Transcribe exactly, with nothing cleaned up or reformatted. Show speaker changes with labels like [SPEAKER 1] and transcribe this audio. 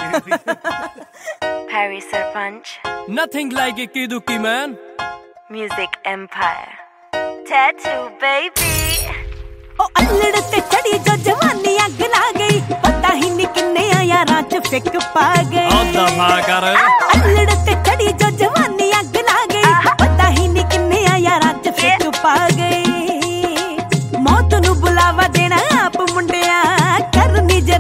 [SPEAKER 1] Harry Sarpanch.
[SPEAKER 2] Nothing like a Kiduki man.
[SPEAKER 1] Music Empire. Tattoo baby.
[SPEAKER 3] ओ अल्लड़ ते चढ़ी जो जवानी अग ला गई पता ही नहीं किन्ने यारां च फिक पा गई
[SPEAKER 2] ओ दफा कर
[SPEAKER 3] अल्लड़ ते